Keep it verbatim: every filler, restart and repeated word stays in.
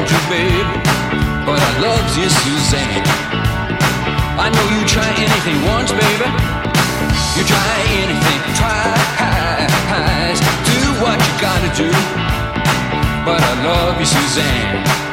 want you, babe, but I love you, Suzanne. I know you try anything once, baby. You try anything, tries. Do what you gotta do, but I love you, Suzanne.